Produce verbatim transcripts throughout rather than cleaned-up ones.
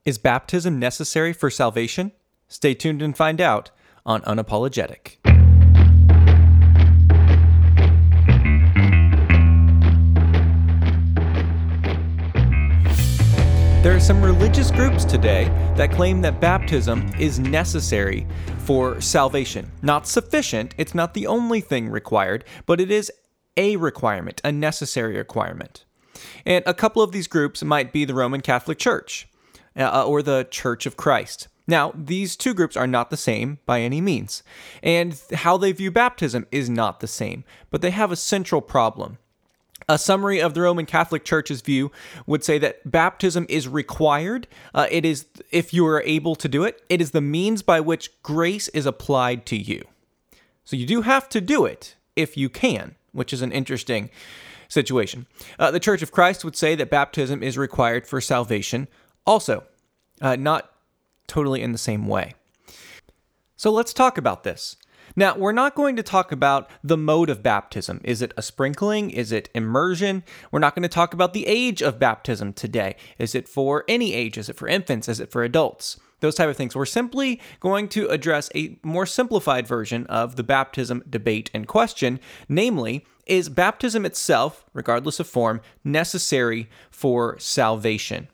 Is baptism necessary for salvation? Stay tuned and find out on Unapologetic. There are some religious groups today that claim that baptism is necessary for salvation. Not sufficient, it's not the only thing required, but it is a requirement, a necessary requirement. And a couple of these groups might be the Roman Catholic Church uh, or the Church of Christ. Now, these two groups are not the same by any means, and how they view baptism is not the same, but they have a central problem. A summary of the Roman Catholic Church's view would say that baptism is required. Uh, it is, if you are able to do it, it is the means by which grace is applied to you. So you do have to do it if you can, which is an interesting situation. Uh, the Church of Christ would say that baptism is required for salvation also, uh, not totally in the same way. So let's talk about this. Now, we're not going to talk about the mode of baptism. Is it a sprinkling? Is it immersion? We're not going to talk about the age of baptism today. Is it for any age? Is it for infants? Is it for adults? Those type of things. We're simply going to address a more simplified version of the baptism debate in question, namely, is baptism itself, regardless of form, necessary for salvation?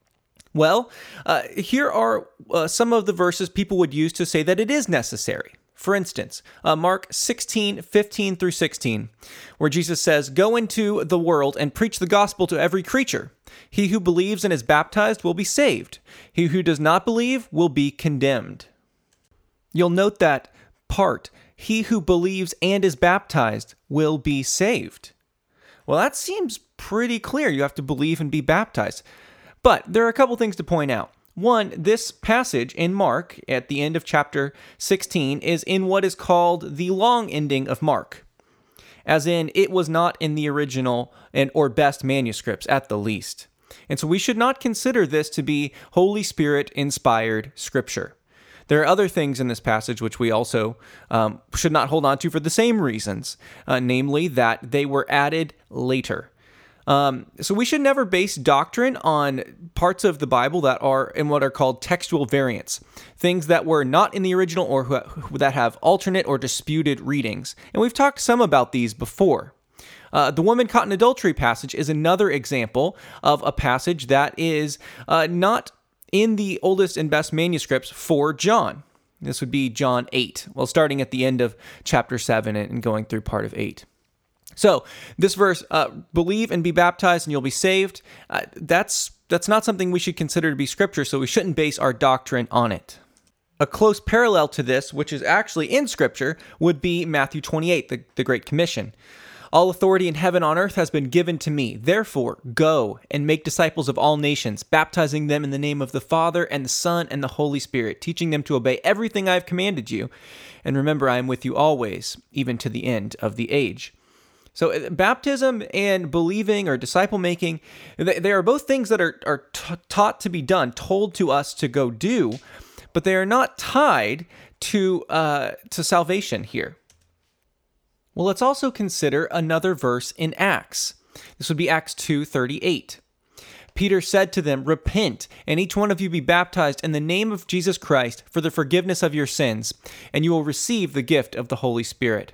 Well, uh, here are uh, some of the verses people would use to say that it is necessary. For instance, uh, Mark sixteen, fifteen through sixteen, where Jesus says, "Go into the world and preach the gospel to every creature. He who believes and is baptized will be saved. He who does not believe will be condemned." You'll note that part, he who believes and is baptized will be saved. Well, that seems pretty clear. You have to believe and be baptized. But there are a couple things to point out. One, this passage in Mark at the end of chapter sixteen is in what is called the long ending of Mark, as in it was not in the original and or best manuscripts at the least. And so we should not consider this to be Holy Spirit inspired scripture. There are other things in this passage which we also um, should not hold on to for the same reasons, uh, namely that they were added later. Um, so we should never base doctrine on parts of the Bible that are in what are called textual variants, things that were not in the original or who, that have alternate or disputed readings. And we've talked some about these before. Uh, the woman caught in adultery passage is another example of a passage that is uh, not in the oldest and best manuscripts for John. This would be John eight, well, starting at the end of chapter seven and going through part of eight. So this verse, uh, believe and be baptized and you'll be saved, uh, that's that's not something we should consider to be scripture, so we shouldn't base our doctrine on it. A close parallel to this, which is actually in scripture, would be Matthew twenty-eight, the, the Great Commission. "All authority in heaven and on earth has been given to me. Therefore, go and make disciples of all nations, baptizing them in the name of the Father and the Son and the Holy Spirit, teaching them to obey everything I have commanded you. And remember, I am with you always, even to the end of the age." So baptism and believing or disciple making, they, they are both things that are, are t- taught to be done, told to us to go do, but they are not tied to uh, to salvation here. Well, let's also consider another verse in Acts. This would be Acts two thirty-eight. "Peter said to them, 'Repent, and each one of you be baptized in the name of Jesus Christ for the forgiveness of your sins, and you will receive the gift of the Holy Spirit.'"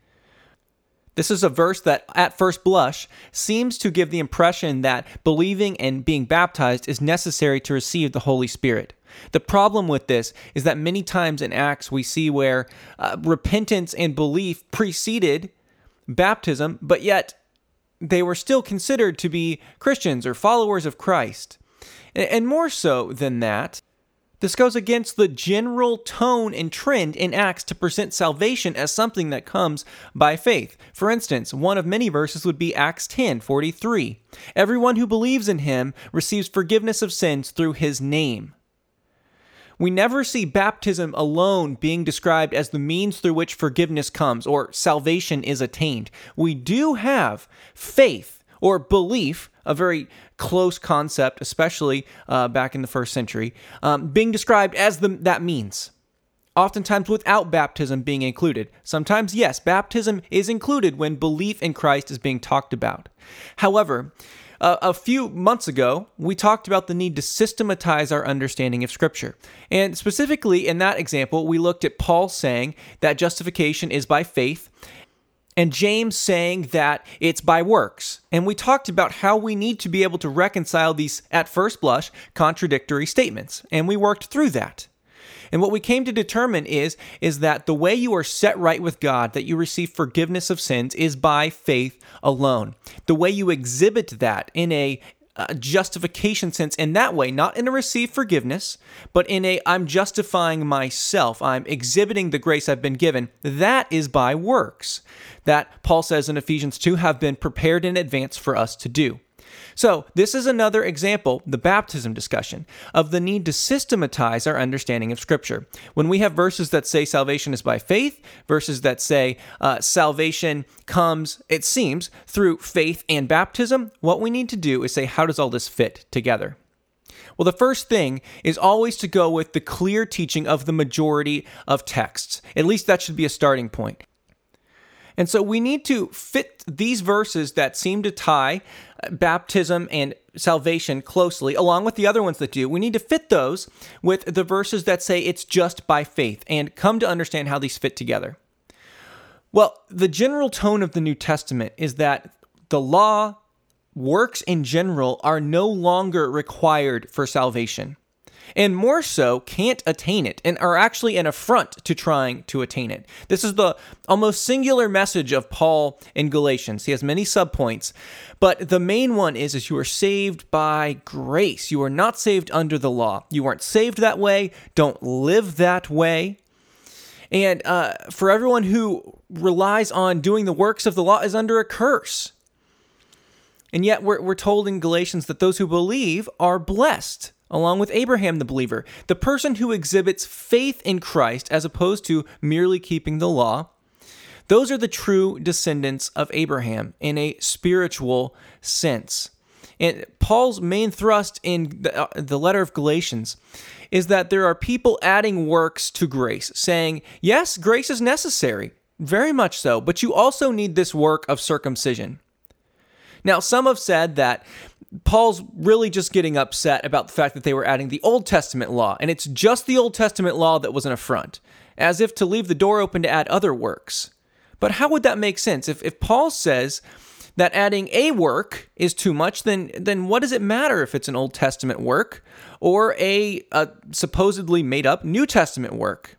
This is a verse that, at first blush, seems to give the impression that believing and being baptized is necessary to receive the Holy Spirit. The problem with this is that many times in Acts we see where uh, repentance and belief preceded baptism, but yet they were still considered to be Christians or followers of Christ. And, and more so than that, this goes against the general tone and trend in Acts to present salvation as something that comes by faith. For instance, one of many verses would be Acts ten forty-three. "Everyone who believes in him receives forgiveness of sins through his name." We never see baptism alone being described as the means through which forgiveness comes or salvation is attained. We do have faith or belief, a very close concept, especially uh, back in the first century, um, being described as the, that means. Oftentimes without baptism being included. Sometimes, yes, baptism is included when belief in Christ is being talked about. However, Uh, a few months ago, we talked about the need to systematize our understanding of Scripture. And specifically in that example, we looked at Paul saying that justification is by faith, and James saying that it's by works. And we talked about how we need to be able to reconcile these, at first blush, contradictory statements. And we worked through that. And what we came to determine is, is that the way you are set right with God, that you receive forgiveness of sins, is by faith alone. The way you exhibit that in a uh, justification sense in that way, not in a receive forgiveness, but in a I'm justifying myself, I'm exhibiting the grace I've been given, that is by works. That, Paul says in Ephesians two, have been prepared in advance for us to do. So this is another example, the baptism discussion, of the need to systematize our understanding of Scripture. When we have verses that say salvation is by faith, verses that say uh, salvation comes, it seems, through faith and baptism, what we need to do is say, how does all this fit together? Well, the first thing is always to go with the clear teaching of the majority of texts. At least that should be a starting point. And so we need to fit these verses that seem to tie baptism and salvation closely, along with the other ones that do. We need to fit those with the verses that say it's just by faith and come to understand how these fit together. Well, the general tone of the New Testament is that the law, works in general, are no longer required for salvation. And more so, can't attain it, and are actually an affront to trying to attain it. This is the almost singular message of Paul in Galatians. He has many subpoints, but the main one is, is you are saved by grace. You are not saved under the law. You aren't saved that way. Don't live that way. And uh, for everyone who relies on doing the works of the law is under a curse. And yet we're, we're told in Galatians that those who believe are blessed, along with Abraham the believer, the person who exhibits faith in Christ as opposed to merely keeping the law. Those are the true descendants of Abraham in a spiritual sense. And Paul's main thrust in the, uh, the letter of Galatians is that there are people adding works to grace, saying, yes, grace is necessary, very much so, but you also need this work of circumcision. Now, some have said that Paul's really just getting upset about the fact that they were adding the Old Testament law, and it's just the Old Testament law that was an affront, as if to leave the door open to add other works. But how would that make sense? If, if Paul says that adding a work is too much, then, then what does it matter if it's an Old Testament work or a, a supposedly made-up New Testament work?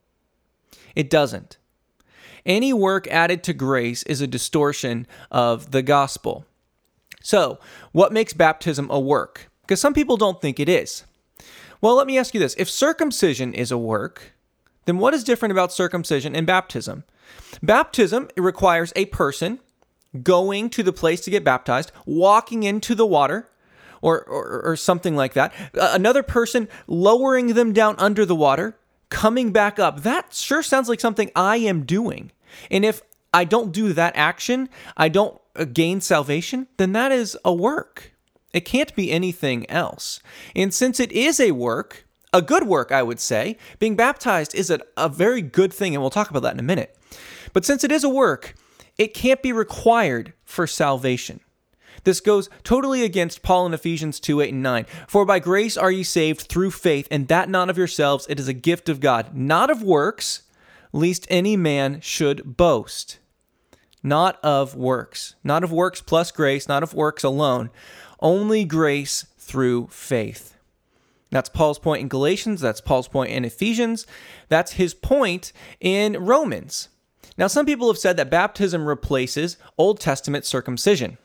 It doesn't. Any work added to grace is a distortion of the gospel. So, what makes baptism a work? Because some people don't think it is. Well, let me ask you this. If circumcision is a work, then what is different about circumcision and baptism? Baptism requires a person going to the place to get baptized, walking into the water, or, or, or something like that. Another person lowering them down under the water, coming back up. That sure sounds like something I am doing. And if I don't do that action, I don't gain salvation, then that is a work. It can't be anything else. And since it is a work, a good work, I would say, being baptized is a, a very good thing, and we'll talk about that in a minute. But since it is a work, it can't be required for salvation. This goes totally against Paul in Ephesians two, eight, and nine. For by grace are ye saved through faith, and that not of yourselves, it is a gift of God, not of works, lest any man should boast. Not of works. Not of works plus grace, not of works alone. Only grace through faith. That's Paul's point in Galatians. That's Paul's point in Ephesians. That's his point in Romans. Now, some people have said that baptism replaces Old Testament circumcision.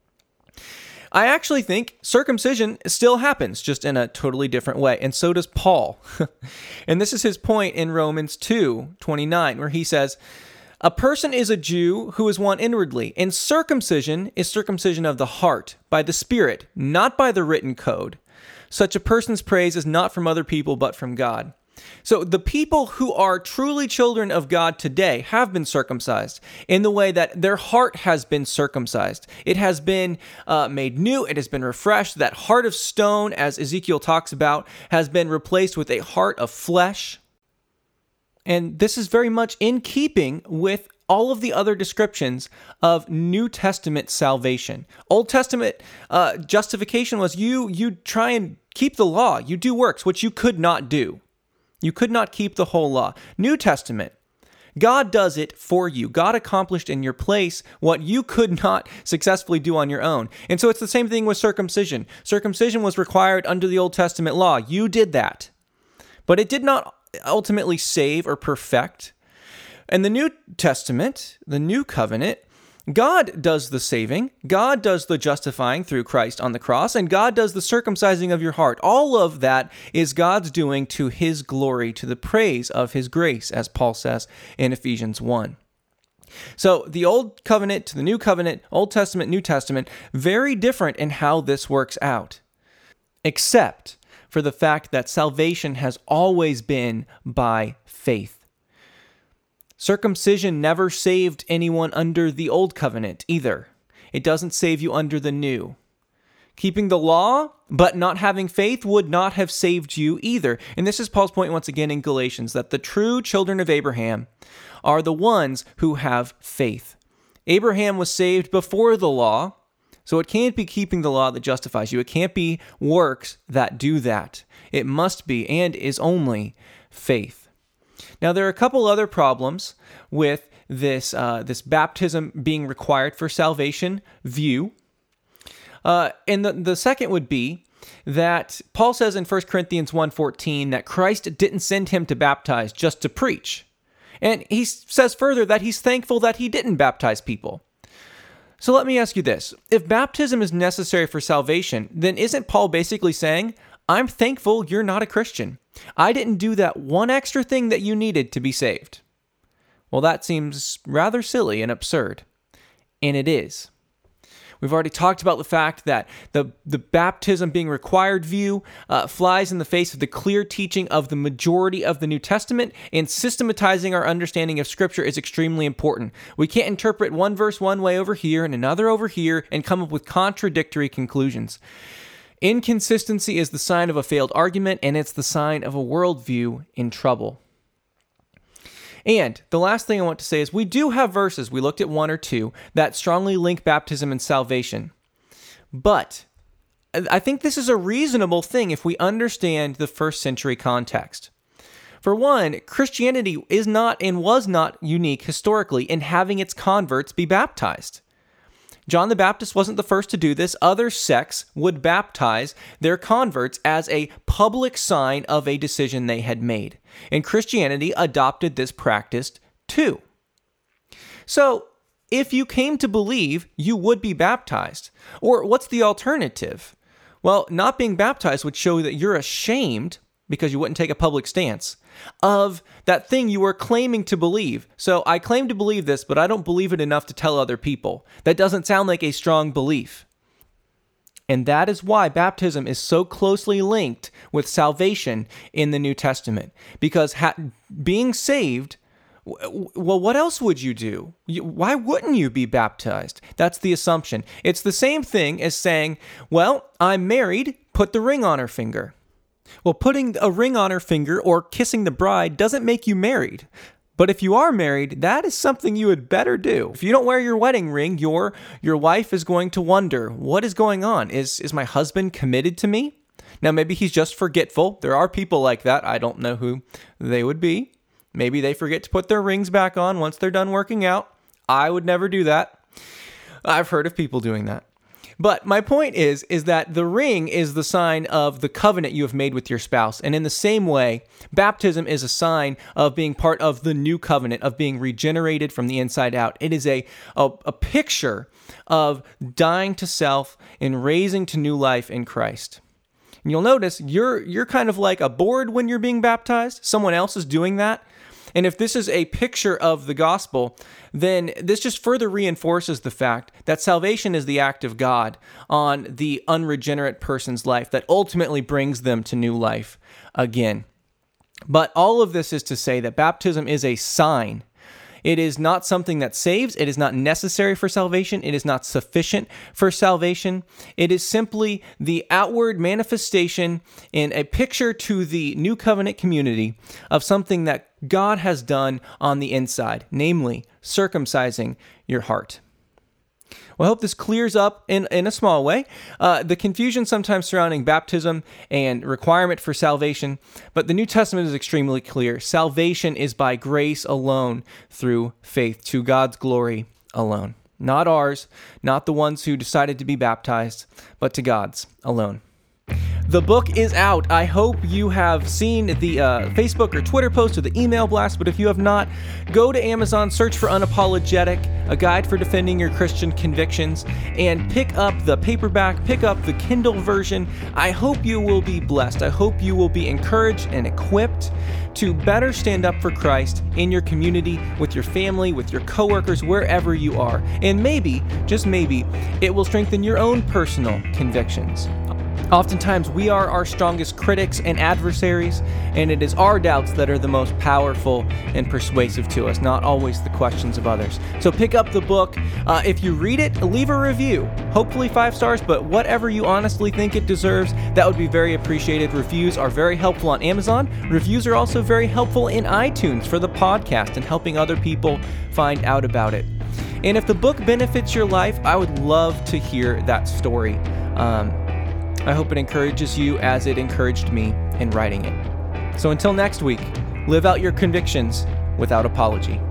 I actually think circumcision still happens, just in a totally different way, and so does Paul. And this is his point in Romans two twenty-nine, where he says, a person is a Jew who is one inwardly, and circumcision is circumcision of the heart, by the Spirit, not by the written code. Such a person's praise is not from other people, but from God. So the people who are truly children of God today have been circumcised in the way that their heart has been circumcised. It has been uh, made new. It has been refreshed. That heart of stone, as Ezekiel talks about, has been replaced with a heart of flesh. And this is very much in keeping with all of the other descriptions of New Testament salvation. Old Testament uh, justification was you you try and keep the law. You do works, which you could not do. You could not keep the whole law. New Testament, God does it for you. God accomplished in your place what you could not successfully do on your own. And so it's the same thing with circumcision. Circumcision was required under the Old Testament law. You did that. But it did not ultimately save or perfect. In the New Testament, the New Covenant, God does the saving, God does the justifying through Christ on the cross, and God does the circumcising of your heart. All of that is God's doing to his glory, to the praise of his grace, as Paul says in Ephesians one. So the Old Covenant to the New Covenant, Old Testament, New Testament, very different in how this works out, except for the fact that salvation has always been by faith. Circumcision never saved anyone under the Old Covenant either. It doesn't save you under the New. Keeping the law, but not having faith would not have saved you either. And this is Paul's point once again in Galatians, that the true children of Abraham are the ones who have faith. Abraham was saved before the law, so it can't be keeping the law that justifies you. It can't be works that do that. It must be and is only faith. Now, there are a couple other problems with this uh, this baptism being required for salvation view. Uh, and the, the second would be that Paul says in First Corinthians one fourteen that Christ didn't send him to baptize, just to preach. And he says further that he's thankful that he didn't baptize people. So let me ask you this. If baptism is necessary for salvation, then isn't Paul basically saying, I'm thankful you're not a Christian. I didn't do that one extra thing that you needed to be saved. Well, that seems rather silly and absurd. And it is. We've already talked about the fact that the, the baptism being required view uh, flies in the face of the clear teaching of the majority of the New Testament, and systematizing our understanding of Scripture is extremely important. We can't interpret one verse one way over here and another over here and come up with contradictory conclusions. Inconsistency is the sign of a failed argument, and it's the sign of a worldview in trouble. And the last thing I want to say is we do have verses, we looked at one or two, that strongly link baptism and salvation. But I think this is a reasonable thing if we understand the first century context. For one, Christianity is not and was not unique historically in having its converts be baptized. John the Baptist wasn't the first to do this. Other sects would baptize their converts as a public sign of a decision they had made. And Christianity adopted this practice too. So, if you came to believe, you would be baptized. Or what's the alternative? Well, not being baptized would show that you're ashamed, because you wouldn't take a public stance, of that thing you were claiming to believe. So I claim to believe this, but I don't believe it enough to tell other people. That doesn't sound like a strong belief. And that is why baptism is so closely linked with salvation in the New Testament. Because ha- being saved, w- well, what else would you do? You, why wouldn't you be baptized? That's the assumption. It's the same thing as saying, well, I'm married, put the ring on her finger. Well, putting a ring on her finger or kissing the bride doesn't make you married. But if you are married, that is something you had better do. If you don't wear your wedding ring, your your wife is going to wonder, what is going on? Is is my husband committed to me? Now, maybe he's just forgetful. There are people like that. I don't know who they would be. Maybe they forget to put their rings back on once they're done working out. I would never do that. I've heard of people doing that. But my point is, is that the ring is the sign of the covenant you have made with your spouse. And in the same way, baptism is a sign of being part of the new covenant, of being regenerated from the inside out. It is a, a, a picture of dying to self and raising to new life in Christ. And you'll notice you're you're kind of like a board when you're being baptized. Someone else is doing that. And if this is a picture of the gospel, then this just further reinforces the fact that salvation is the act of God on the unregenerate person's life that ultimately brings them to new life again. But all of this is to say that baptism is a sign. It is not something that saves. It is not necessary for salvation. It is not sufficient for salvation. It is simply the outward manifestation in a picture to the new covenant community of something that God has done on the inside, namely circumcising your heart. Well, I hope this clears up in, in a small way uh, the confusion sometimes surrounding baptism and requirement for salvation, but the New Testament is extremely clear. Salvation is by grace alone through faith, to God's glory alone. Not ours, not the ones who decided to be baptized, but to God's alone. The book is out. I hope you have seen the uh, Facebook or Twitter post or the email blast, but if you have not, go to Amazon, search for Unapologetic, a guide for defending your Christian convictions, and pick up the paperback, pick up the Kindle version. I hope you will be blessed. I hope you will be encouraged and equipped to better stand up for Christ in your community, with your family, with your coworkers, wherever you are. And maybe, just maybe, it will strengthen your own personal convictions. Oftentimes, we are our strongest critics and adversaries, and it is our doubts that are the most powerful and persuasive to us, not always the questions of others. So pick up the book. Uh, if you read it, leave a review. Hopefully five stars, but whatever you honestly think it deserves, that would be very appreciated. Reviews are very helpful on Amazon. Reviews are also very helpful in iTunes for the podcast and helping other people find out about it. And if the book benefits your life, I would love to hear that story. Um, I hope it encourages you as it encouraged me in writing it. So until next week, live out your convictions without apology.